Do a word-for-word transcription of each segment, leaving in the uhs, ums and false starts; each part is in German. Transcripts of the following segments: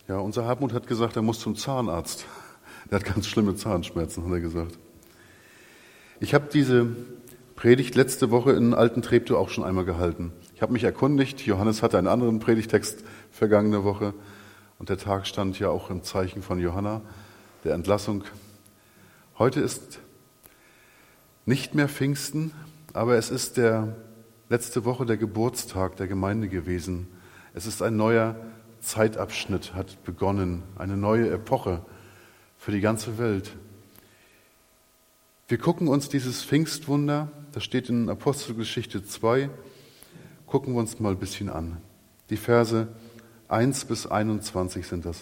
Ja, unser Hartmut hat gesagt, er muss zum Zahnarzt. Er hat ganz schlimme Zahnschmerzen, hat er gesagt. Ich habe diese Predigt letzte Woche in Alten-Treptow auch schon einmal gehalten. Ich habe mich erkundigt, Johannes hatte einen anderen Predigtext vergangene Woche und der Tag stand ja auch im Zeichen von Johanna, der Entlassung. Heute ist nicht mehr Pfingsten, aber es ist der letzte Woche der Geburtstag der Gemeinde gewesen. Es ist ein neuer Zeitabschnitt, hat begonnen, eine neue Epoche für die ganze Welt. Wir gucken uns dieses Pfingstwunder, das steht in Apostelgeschichte zwei, gucken wir uns mal ein bisschen an. Die Verse eins bis einundzwanzig sind das.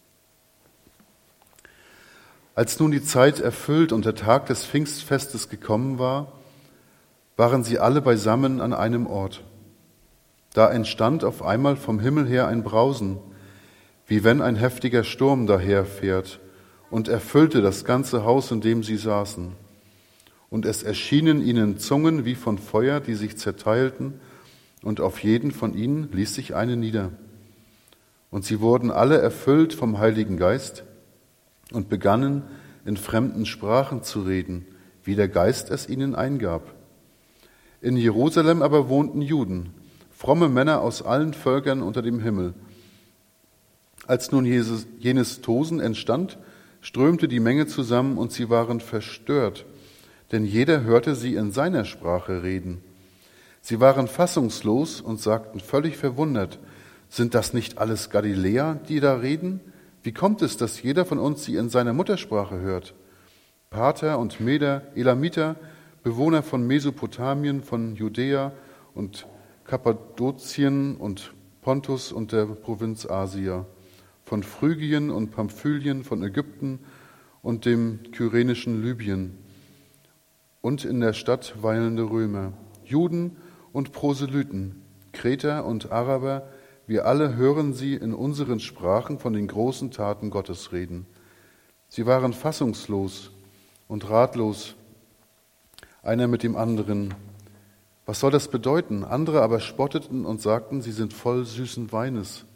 Als nun die Zeit erfüllt und der Tag des Pfingstfestes gekommen war, waren sie alle beisammen an einem Ort. Da entstand auf einmal vom Himmel her ein Brausen, wie wenn ein heftiger Sturm daherfährt, und erfüllte das ganze Haus, in dem sie saßen. Und es erschienen ihnen Zungen wie von Feuer, die sich zerteilten, und auf jeden von ihnen ließ sich eine nieder. Und sie wurden alle erfüllt vom Heiligen Geist und begannen in fremden Sprachen zu reden, wie der Geist es ihnen eingab. In Jerusalem aber wohnten Juden, fromme Männer aus allen Völkern unter dem Himmel. Als nun Jesus, jenes Tosen entstand, strömte die Menge zusammen und sie waren verstört, denn jeder hörte sie in seiner Sprache reden. Sie waren fassungslos und sagten völlig verwundert, sind das nicht alles Galiläer, die da reden? Wie kommt es, dass jeder von uns sie in seiner Muttersprache hört? Parther und Meder, Elamiter, Bewohner von Mesopotamien, von Judäa und Kappadokien und Pontus und der Provinz Asia, von Phrygien und Pamphylien, von Ägypten und dem kyrenischen Libyen und in der Stadt weilende Römer, Juden und Proselyten, Kreter und Araber, wir alle hören sie in unseren Sprachen von den großen Taten Gottes reden. Sie waren fassungslos und ratlos, einer mit dem anderen. Was soll das bedeuten? Andere aber spotteten und sagten, sie sind voll süßen Weines.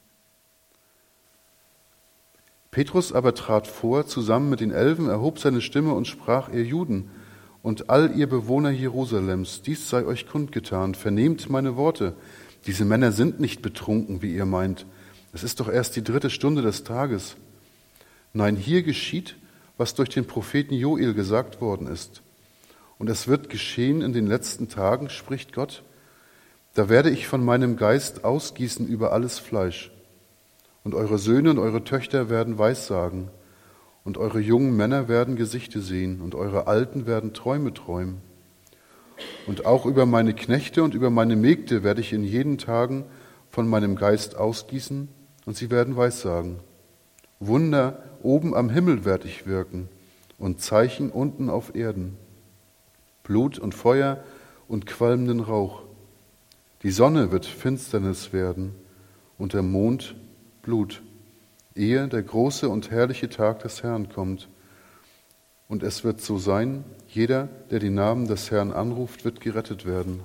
Petrus aber trat vor, zusammen mit den Elfen, erhob seine Stimme und sprach, ihr Juden und all ihr Bewohner Jerusalems, dies sei euch kundgetan, vernehmt meine Worte. Diese Männer sind nicht betrunken, wie ihr meint. Es ist doch erst die dritte Stunde des Tages. Nein, hier geschieht, was durch den Propheten Joel gesagt worden ist. Und es wird geschehen in den letzten Tagen, spricht Gott, da werde ich von meinem Geist ausgießen über alles Fleisch. Und eure Söhne und eure Töchter werden Weissagen, und eure jungen Männer werden Gesichte sehen, und eure Alten werden Träume träumen. Und auch über meine Knechte und über meine Mägde werde ich in jenen Tagen von meinem Geist ausgießen, und sie werden Weissagen. Wunder oben am Himmel werde ich wirken, und Zeichen unten auf Erden. Blut und Feuer und qualmenden Rauch. Die Sonne wird Finsternis werden, und der Mond Blut, ehe der große und herrliche Tag des Herrn kommt. Und es wird so sein, jeder, der den Namen des Herrn anruft, wird gerettet werden.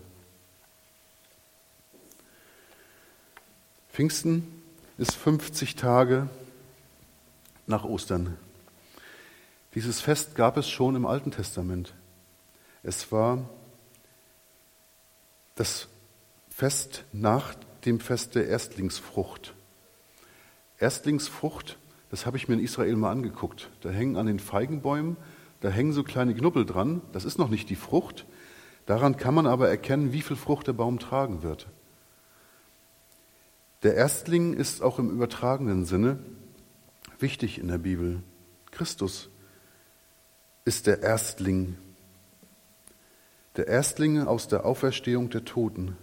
Pfingsten ist fünfzig Tage nach Ostern. Dieses Fest gab es schon im Alten Testament. Es war das Fest nach dem Fest der Erstlingsfrucht. Erstlingsfrucht, das habe ich mir in Israel mal angeguckt. Da hängen an den Feigenbäumen, da hängen so kleine Knubbel dran. Das ist noch nicht die Frucht. Daran kann man aber erkennen, wie viel Frucht der Baum tragen wird. Der Erstling ist auch im übertragenen Sinne wichtig in der Bibel. Christus ist der Erstling. Der Erstling aus der Auferstehung der Toten.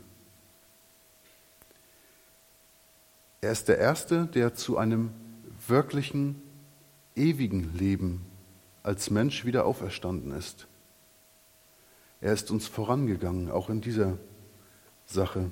Er ist der Erste, der zu einem wirklichen, ewigen Leben als Mensch wieder auferstanden ist. Er ist uns vorangegangen, auch in dieser Sache.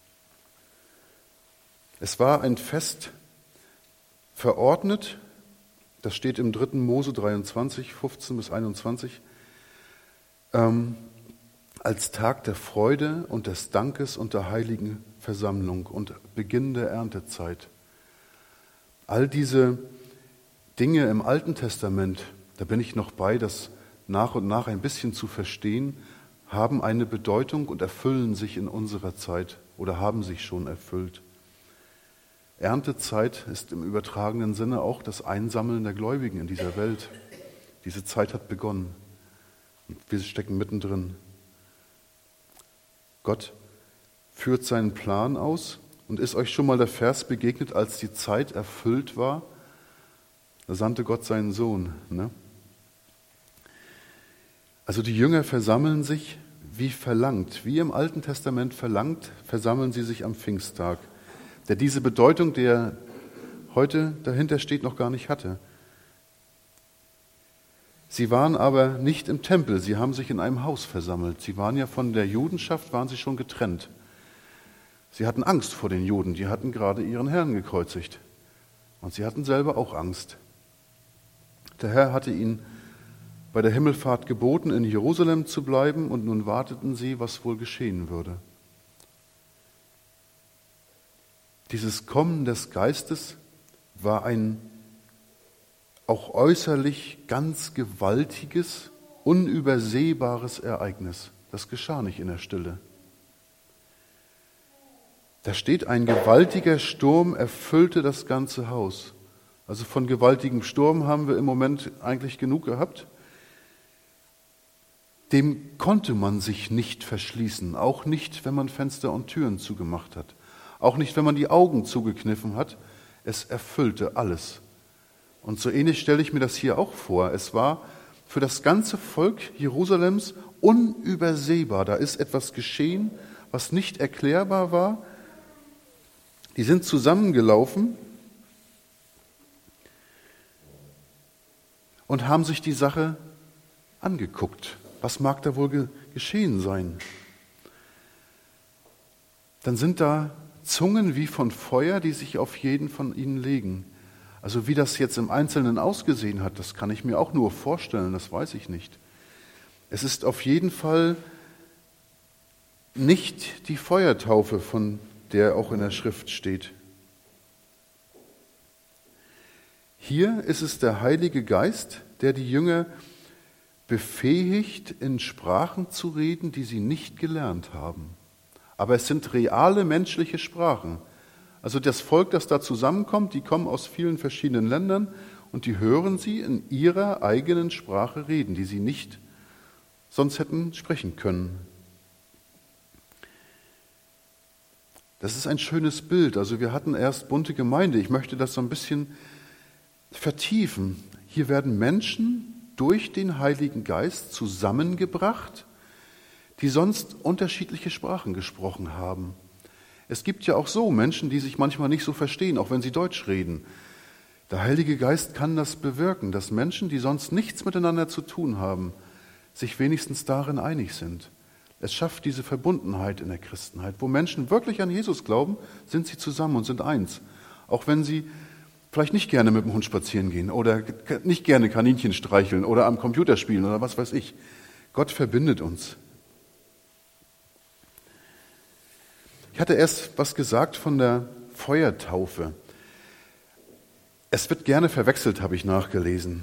Es war ein Fest verordnet, das steht im dritten Mose dreiundzwanzig, fünfzehn bis einundzwanzig, ähm, als Tag der Freude und des Dankes und der heiligen Versammlung und Beginn der Erntezeit. All diese Dinge im Alten Testament, da bin ich noch bei, das nach und nach ein bisschen zu verstehen, haben eine Bedeutung und erfüllen sich in unserer Zeit oder haben sich schon erfüllt. Erntezeit ist im übertragenen Sinne auch das Einsammeln der Gläubigen in dieser Welt. Diese Zeit hat begonnen und wir stecken mittendrin. Gott führt seinen Plan aus. Und ist euch schon mal der Vers begegnet, als die Zeit erfüllt war? Da sandte Gott seinen Sohn. Ne? Also die Jünger versammeln sich wie verlangt, wie im Alten Testament verlangt, versammeln sie sich am Pfingsttag, der diese Bedeutung, der heute dahinter steht, noch gar nicht hatte. Sie waren aber nicht im Tempel, sie haben sich in einem Haus versammelt. Sie waren ja von der Judenschaft, waren sie schon getrennt. Sie hatten Angst vor den Juden, die hatten gerade ihren Herrn gekreuzigt. Und sie hatten selber auch Angst. Der Herr hatte ihnen bei der Himmelfahrt geboten, in Jerusalem zu bleiben, und nun warteten sie, was wohl geschehen würde. Dieses Kommen des Geistes war ein auch äußerlich ganz gewaltiges, unübersehbares Ereignis. Das geschah nicht in der Stille. Da steht, ein gewaltiger Sturm erfüllte das ganze Haus. Also von gewaltigem Sturm haben wir im Moment eigentlich genug gehabt. Dem konnte man sich nicht verschließen, auch nicht, wenn man Fenster und Türen zugemacht hat. Auch nicht, wenn man die Augen zugekniffen hat. Es erfüllte alles. Und so ähnlich stelle ich mir das hier auch vor. Es war für das ganze Volk Jerusalems unübersehbar. Da ist etwas geschehen, was nicht erklärbar war. Die sind zusammengelaufen und haben sich die Sache angeguckt. Was mag da wohl ge- geschehen sein? Dann sind da Zungen wie von Feuer, die sich auf jeden von ihnen legen. Also wie das jetzt im Einzelnen ausgesehen hat, das kann ich mir auch nur vorstellen, das weiß ich nicht. Es ist auf jeden Fall nicht die Feuertaufe, von der auch in der Schrift steht. Hier ist es der Heilige Geist, der die Jünger befähigt, in Sprachen zu reden, die sie nicht gelernt haben. Aber es sind reale menschliche Sprachen. Also das Volk, das da zusammenkommt, die kommen aus vielen verschiedenen Ländern und die hören sie in ihrer eigenen Sprache reden, die sie nicht sonst hätten sprechen können. Das ist ein schönes Bild. Also wir hatten erst bunte Gemeinde. Ich möchte das so ein bisschen vertiefen. Hier werden Menschen durch den Heiligen Geist zusammengebracht, die sonst unterschiedliche Sprachen gesprochen haben. Es gibt ja auch so Menschen, die sich manchmal nicht so verstehen, auch wenn sie Deutsch reden. Der Heilige Geist kann das bewirken, dass Menschen, die sonst nichts miteinander zu tun haben, sich wenigstens darin einig sind. Es schafft diese Verbundenheit in der Christenheit. Wo Menschen wirklich an Jesus glauben, sind sie zusammen und sind eins. Auch wenn sie vielleicht nicht gerne mit dem Hund spazieren gehen oder nicht gerne Kaninchen streicheln oder am Computer spielen oder was weiß ich. Gott verbindet uns. Ich hatte erst was gesagt von der Feuertaufe. Es wird gerne verwechselt, habe ich nachgelesen.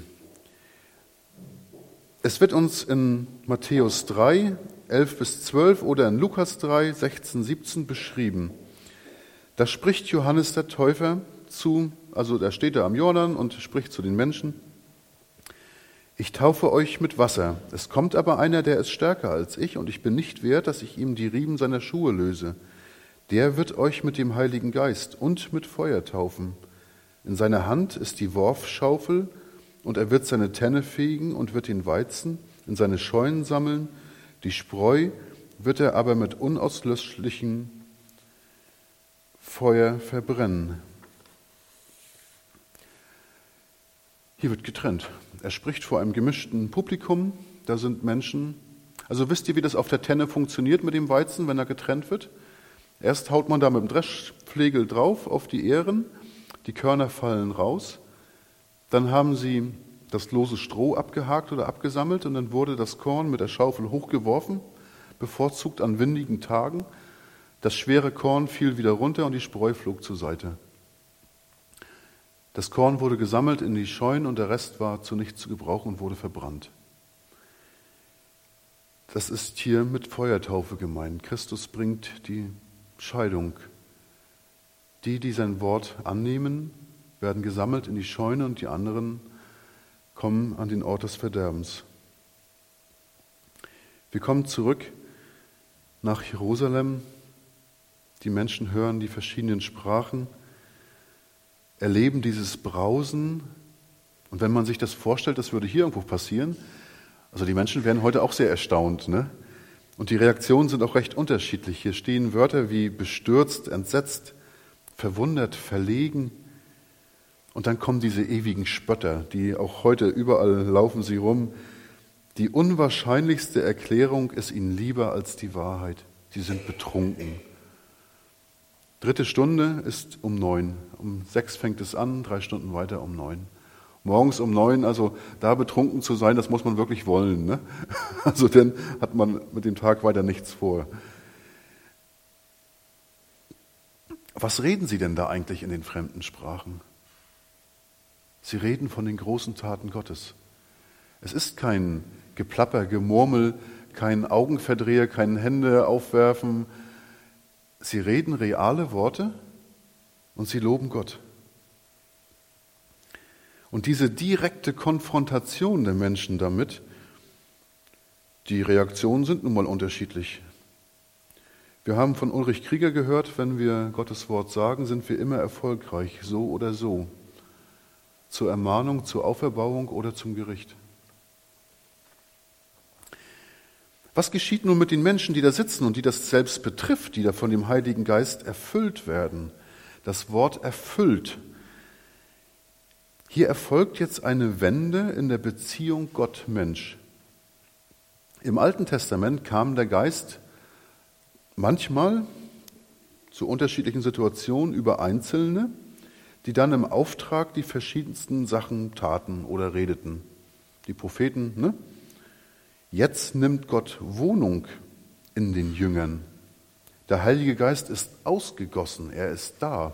Es wird uns in Matthäus drei, elf bis zwölf oder in Lukas drei, sechzehn, siebzehn beschrieben. Da spricht Johannes der Täufer zu, also da steht er am Jordan und spricht zu den Menschen: Ich taufe euch mit Wasser. Es kommt aber einer, der ist stärker als ich, und ich bin nicht wert, dass ich ihm die Riemen seiner Schuhe löse. Der wird euch mit dem Heiligen Geist und mit Feuer taufen. In seiner Hand ist die Worfschaufel, und er wird seine Tenne fegen und wird den Weizen in seine Scheunen sammeln. Die Spreu wird er aber mit unauslöschlichem Feuer verbrennen. Hier wird getrennt. Er spricht vor einem gemischten Publikum. Da sind Menschen. Also wisst ihr, wie das auf der Tenne funktioniert mit dem Weizen, wenn er getrennt wird? Erst haut man da mit dem Dreschflegel drauf auf die Ähren, die Körner fallen raus. Dann haben sie das lose Stroh abgehakt oder abgesammelt und dann wurde das Korn mit der Schaufel hochgeworfen, bevorzugt an windigen Tagen. Das schwere Korn fiel wieder runter und die Spreu flog zur Seite. Das Korn wurde gesammelt in die Scheunen und der Rest war zu nichts zu gebrauchen und wurde verbrannt. Das ist hier mit Feuertaufe gemeint. Christus bringt die Scheidung. Die, die sein Wort annehmen, werden gesammelt in die Scheune und die anderen kommen an den Ort des Verderbens. Wir kommen zurück nach Jerusalem. Die Menschen hören die verschiedenen Sprachen, erleben dieses Brausen. Und wenn man sich das vorstellt, das würde hier irgendwo passieren, also die Menschen wären heute auch sehr erstaunt, ne? Und die Reaktionen sind auch recht unterschiedlich. Hier stehen Wörter wie bestürzt, entsetzt, verwundert, verlegen. Und dann kommen diese ewigen Spötter, die auch heute überall laufen sie rum. Die unwahrscheinlichste Erklärung ist ihnen lieber als die Wahrheit. Sie sind betrunken. Dritte Stunde ist um neun. Um sechs fängt es an, drei Stunden weiter um neun. Morgens um neun, also da betrunken zu sein, das muss man wirklich wollen, ne? Also dann hat man mit dem Tag weiter nichts vor. Was reden sie denn da eigentlich in den fremden Sprachen? Sie reden von den großen Taten Gottes. Es ist kein Geplapper, Gemurmel, kein Augenverdreher, kein Hände aufwerfen. Sie reden reale Worte und sie loben Gott. Und diese direkte Konfrontation der Menschen damit, die Reaktionen sind nun mal unterschiedlich. Wir haben von Ulrich Krieger gehört, wenn wir Gottes Wort sagen, sind wir immer erfolgreich, so oder so. Zur Ermahnung, zur Auferbauung oder zum Gericht. Was geschieht nun mit den Menschen, die da sitzen und die das selbst betrifft, die da von dem Heiligen Geist erfüllt werden? Das Wort erfüllt. Hier erfolgt jetzt eine Wende in der Beziehung Gott-Mensch. Im Alten Testament kam der Geist manchmal zu unterschiedlichen Situationen über Einzelne, die dann im Auftrag die verschiedensten Sachen taten oder redeten. Die Propheten, ne? Jetzt nimmt Gott Wohnung in den Jüngern. Der Heilige Geist ist ausgegossen, er ist da.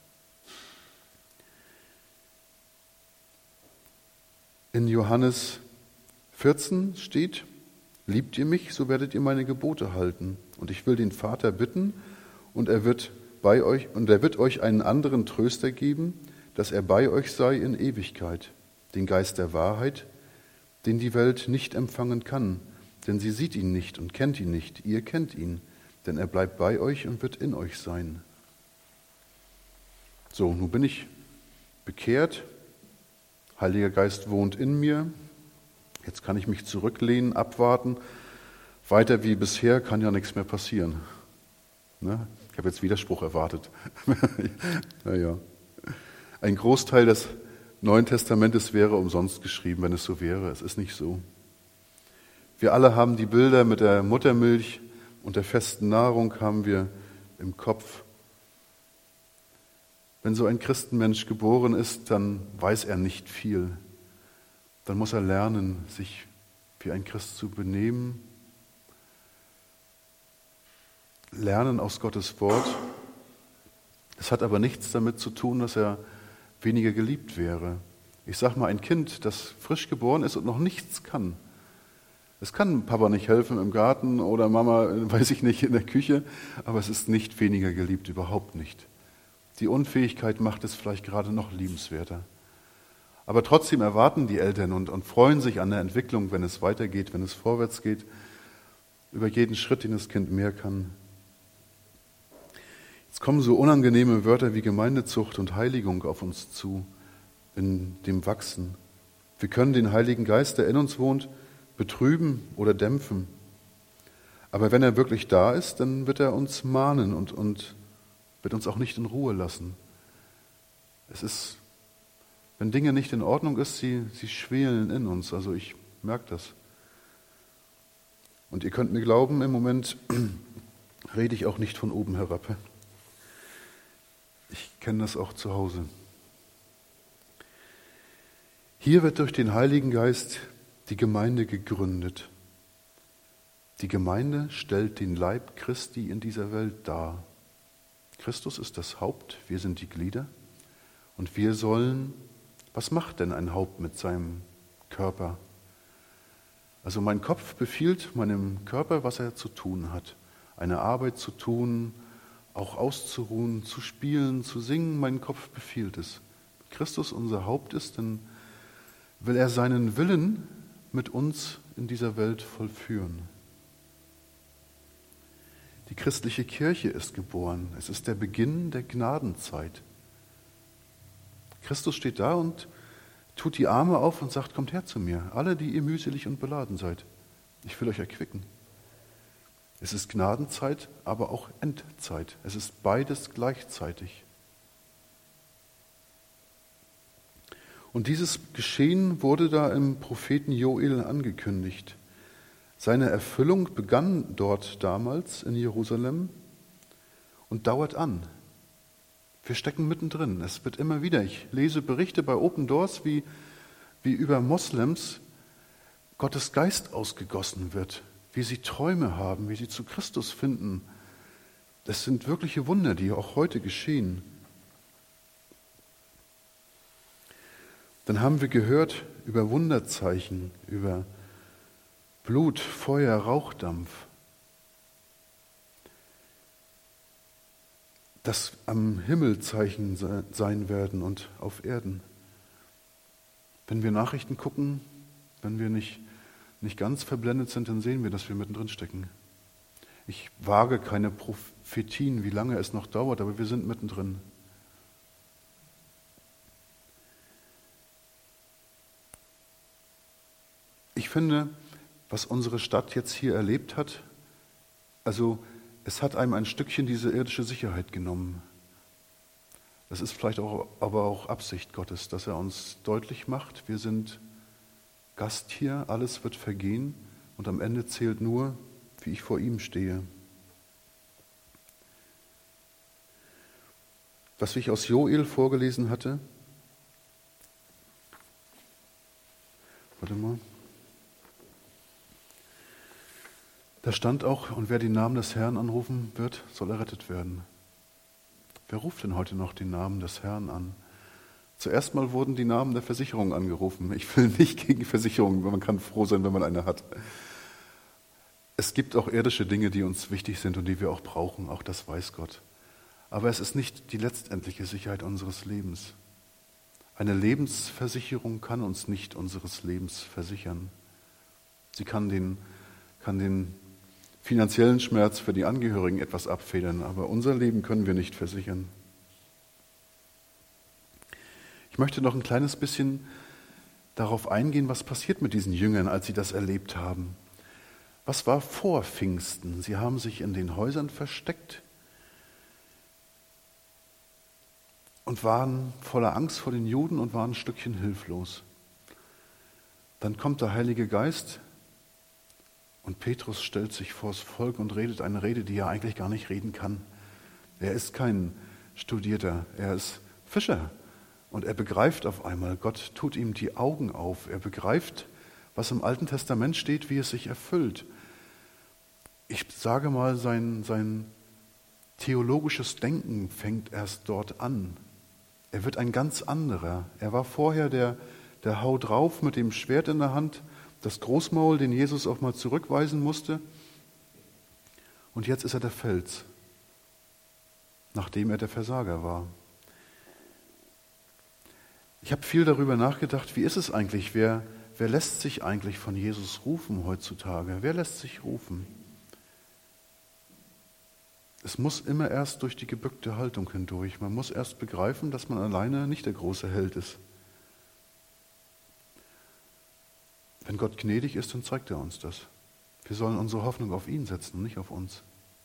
In Johannes vierzehn steht, liebt ihr mich, so werdet ihr meine Gebote halten. Und ich will den Vater bitten, und er wird bei euch, und er wird euch einen anderen Tröster geben, dass er bei euch sei in Ewigkeit, den Geist der Wahrheit, den die Welt nicht empfangen kann, denn sie sieht ihn nicht und kennt ihn nicht. Ihr kennt ihn, denn er bleibt bei euch und wird in euch sein. So, nun bin ich bekehrt, Heiliger Geist wohnt in mir, jetzt kann ich mich zurücklehnen, abwarten. Weiter wie bisher kann ja nichts mehr passieren. Ne? Ich habe jetzt Widerspruch erwartet. Naja. Ein Großteil des Neuen Testamentes wäre umsonst geschrieben, wenn es so wäre. Es ist nicht so. Wir alle haben die Bilder mit der Muttermilch und der festen Nahrung haben wir im Kopf. Wenn so ein Christenmensch geboren ist, dann weiß er nicht viel. Dann muss er lernen, sich wie ein Christ zu benehmen. Lernen aus Gottes Wort. Es hat aber nichts damit zu tun, dass er weniger geliebt wäre. Ich sage mal, ein Kind, das frisch geboren ist und noch nichts kann. Es kann Papa nicht helfen im Garten oder Mama, weiß ich nicht, in der Küche, aber es ist nicht weniger geliebt, überhaupt nicht. Die Unfähigkeit macht es vielleicht gerade noch liebenswerter. Aber trotzdem erwarten die Eltern und, und freuen sich an der Entwicklung, wenn es weitergeht, wenn es vorwärts geht, über jeden Schritt, den das Kind mehr kann. Jetzt kommen so unangenehme Wörter wie Gemeindezucht und Heiligung auf uns zu, in dem Wachsen. Wir können den Heiligen Geist, der in uns wohnt, betrüben oder dämpfen. Aber wenn er wirklich da ist, dann wird er uns mahnen und, und wird uns auch nicht in Ruhe lassen. Es ist, wenn Dinge nicht in Ordnung ist, sie, sie schwelen in uns. Also ich merke das. Und ihr könnt mir glauben, im Moment rede ich auch nicht von oben herab. Ich kenne das auch zu Hause. Hier wird durch den Heiligen Geist die Gemeinde gegründet. Die Gemeinde stellt den Leib Christi in dieser Welt dar. Christus ist das Haupt, wir sind die Glieder. Und wir sollen, was macht denn ein Haupt mit seinem Körper? Also mein Kopf befiehlt meinem Körper, was er zu tun hat. Eine Arbeit zu tun, auch auszuruhen, zu spielen, zu singen, mein Kopf befiehlt es. Wenn Christus unser Haupt ist, dann will er seinen Willen mit uns in dieser Welt vollführen. Die christliche Kirche ist geboren. Es ist der Beginn der Gnadenzeit. Christus steht da und tut die Arme auf und sagt, kommt her zu mir, alle, die ihr mühselig und beladen seid. Ich will euch erquicken. Es ist Gnadenzeit, aber auch Endzeit. Es ist beides gleichzeitig. Und dieses Geschehen wurde da im Propheten Joel angekündigt. Seine Erfüllung begann dort damals in Jerusalem und dauert an. Wir stecken mittendrin. Es wird immer wieder, ich lese Berichte bei Open Doors, wie, wie über Moslems Gottes Geist ausgegossen wird, wie sie Träume haben, wie sie zu Christus finden. Das sind wirkliche Wunder, die auch heute geschehen. Dann haben wir gehört über Wunderzeichen, über Blut, Feuer, Rauchdampf. Das am Himmel Zeichen sein werden und auf Erden. Wenn wir Nachrichten gucken, wenn wir nicht, nicht ganz verblendet sind, dann sehen wir, dass wir mittendrin stecken. Ich wage keine Prophetien, wie lange es noch dauert, aber wir sind mittendrin. Ich finde, was unsere Stadt jetzt hier erlebt hat, also es hat einem ein Stückchen diese irdische Sicherheit genommen. Das ist vielleicht auch, aber auch Absicht Gottes, dass er uns deutlich macht, wir sind Gast hier, alles wird vergehen und am Ende zählt nur, wie ich vor ihm stehe. Was ich aus Joel vorgelesen hatte, warte mal, da stand auch, und wer den Namen des Herrn anrufen wird, soll errettet werden. Wer ruft denn heute noch den Namen des Herrn an? Zuerst mal wurden die Namen der Versicherung angerufen. Ich will nicht gegen Versicherungen, man kann froh sein, wenn man eine hat. Es gibt auch irdische Dinge, die uns wichtig sind und die wir auch brauchen, auch das weiß Gott. Aber es ist nicht die letztendliche Sicherheit unseres Lebens. Eine Lebensversicherung kann uns nicht unseres Lebens versichern. Sie kann den, kann den finanziellen Schmerz für die Angehörigen etwas abfedern, aber unser Leben können wir nicht versichern. Ich möchte noch ein kleines bisschen darauf eingehen, was passiert mit diesen Jüngern, als sie das erlebt haben. Was war vor Pfingsten? Sie haben sich in den Häusern versteckt und waren voller Angst vor den Juden und waren ein Stückchen hilflos. Dann kommt der Heilige Geist und Petrus stellt sich vors Volk und redet eine Rede, die er eigentlich gar nicht reden kann. Er ist kein Studierter, er ist Fischer. Und er begreift auf einmal, Gott tut ihm die Augen auf. Er begreift, was im Alten Testament steht, wie es sich erfüllt. Ich sage mal, sein, sein theologisches Denken fängt erst dort an. Er wird ein ganz anderer. Er war vorher der, der Hau drauf mit dem Schwert in der Hand, das Großmaul, den Jesus auch mal zurückweisen musste. Und jetzt ist er der Fels, nachdem er der Versager war. Ich habe viel darüber nachgedacht, wie ist es eigentlich, wer, wer lässt sich eigentlich von Jesus rufen heutzutage? Wer lässt sich rufen? Es muss immer erst durch die gebückte Haltung hindurch. Man muss erst begreifen, dass man alleine nicht der große Held ist. Wenn Gott gnädig ist, dann zeigt er uns das. Wir sollen unsere Hoffnung auf ihn setzen und nicht auf uns.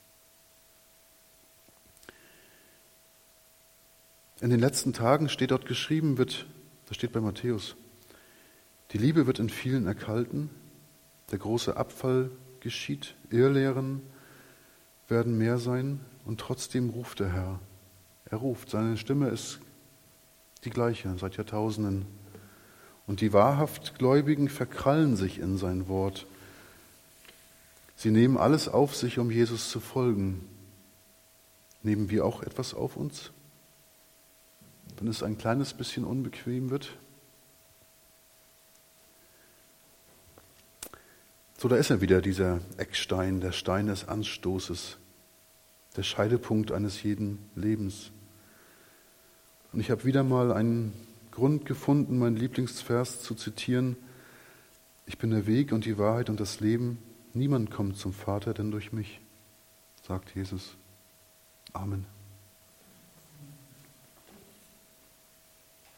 In den letzten Tagen steht dort geschrieben, wird, das steht bei Matthäus, die Liebe wird in vielen erkalten, der große Abfall geschieht, Irrlehren werden mehr sein und trotzdem ruft der Herr. Er ruft, seine Stimme ist die gleiche seit Jahrtausenden. Und die wahrhaft Gläubigen verkrallen sich in sein Wort. Sie nehmen alles auf sich, um Jesus zu folgen. Nehmen wir auch etwas auf uns? wenn es ein kleines bisschen unbequem wird. So, da ist er wieder, dieser Eckstein, der Stein des Anstoßes, der Scheidepunkt eines jeden Lebens. Und ich habe wieder mal einen Grund gefunden, meinen Lieblingsvers zu zitieren. Ich bin der Weg und die Wahrheit und das Leben. Niemand kommt zum Vater, denn durch mich, sagt Jesus. Amen.